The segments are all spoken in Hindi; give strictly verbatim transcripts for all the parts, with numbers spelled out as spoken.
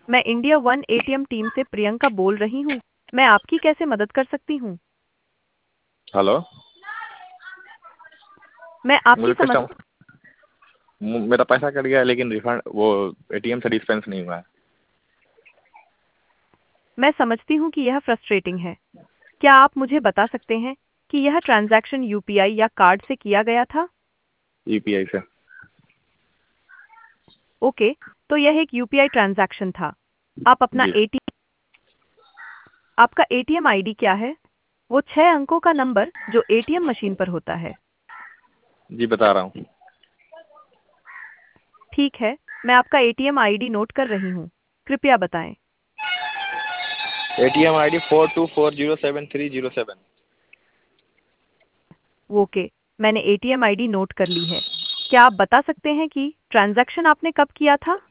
मैं इंडिया वन एटीएम टीम से प्रियंका बोल रही हूँ। मैं आपकी कैसे मदद कर सकती हूँ? हेलो। मैं आपकी मुझे समस्या कस्टमर मेरा पैसा कट गया है, लेकिन रिफंड वो एटीएम से डिस्पेंस नहीं हुआ है। मैं समझती हूँ कि यह फ्रस्ट्रेटिंग है। क्या आप मुझे बता सकते हैं कि यह ट्रांजैक्शन यूपीआई या कार्ड से किया गया था? यूपीआई से। ओके, तो यह एक यूपीआई ट्रांजैक्शन था। आप अपना जी। एटीएम आपका एटीएम आईडी क्या है? वो छह अंकों का नंबर जो एटीएम मशीन पर होता है। जी बता रहा हूँ। ठीक है, मैं आपका एटीएम आईडी नोट कर रही हूँ। कृपया बताएं। ATM I D four two four zero seven three zero seven. Okay, मैंने एटीएम आईडी नोट कर ली है। क्या आप बता सकते हैं कि ट्रांजैक्शन आपने कब किया था?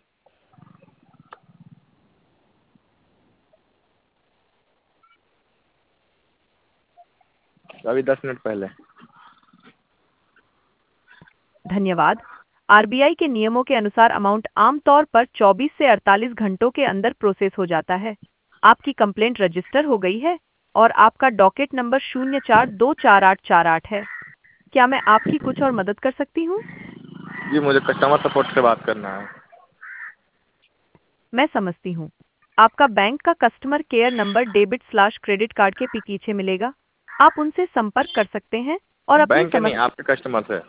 अभी दस मिनट पहले। धन्यवाद। आरबीआई के नियमों के अनुसार अमाउंट आमतौर पर चौबीस से अड़तालीस घंटों के अंदर प्रोसेस हो जाता है। आपकी कंप्लेंट रजिस्टर हो गई है और आपका डॉकेट नंबर शून्य चार दो चार आठ चार आठ है। क्या मैं आपकी कुछ और मदद कर सकती हूँ? जी मुझे कस्टमर सपोर्ट से बात करना है। मैं समझती हूँ। आपका बैंक का customer care number debit slash credit card के पीछे मिलेगा। आप उनसे संपर्क कर सकते हैं और अपनी बैंक के नहीं, समस्या आपके कस्टमर से।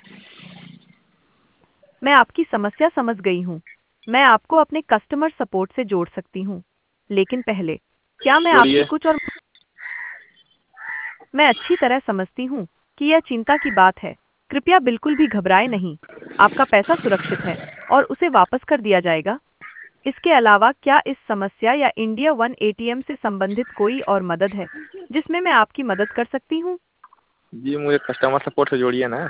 मैं आपकी समस्या समझ गई हूँ। मैं आपको अपने कस्टमर सपोर्ट से जोड़ सकती हूँ। लेकिन पहले, क्या मैं आपकी जोड़िए। कुछ और मैं अच्छी तरह समझती हूँ कि यह चिंता की बात है। कृपया बिल्कुल भी घबराएं नहीं। आपका पैसा सुरक्षित है और उसे वापस कर दिया जाएगा। इसके अलावा क्या इस समस्या या इंडिया वन एटीएम से संबंधित कोई और मदद है जिसमें मैं आपकी मदद कर सकती हूँ? जी मुझे कस्टमर सपोर्ट से जोड़िए ना।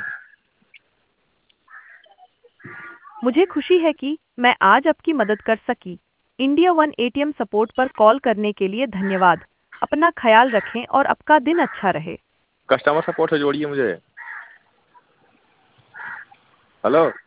मुझे खुशी है कि मैं आज आपकी मदद कर सकी। इंडिया वन एटीएम सपोर्ट पर कॉल करने के लिए धन्यवाद। अपना ख्याल रखें और आपका दिन अच्छा रहे। कस्टमर सपोर्ट से जोड़िए मुझे। हेलो।